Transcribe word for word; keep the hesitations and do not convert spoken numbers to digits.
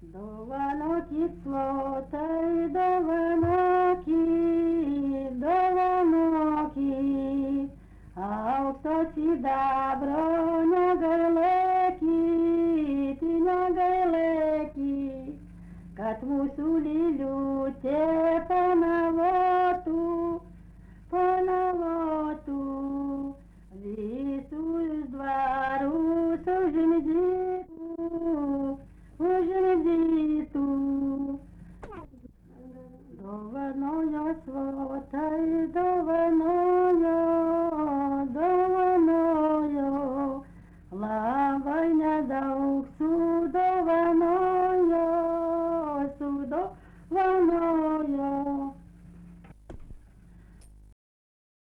Dovanokit zlotai, dovanokit, dovanokit, aukso sidabro negailėkit, negailėkit, kad mūsų liliutė panavo.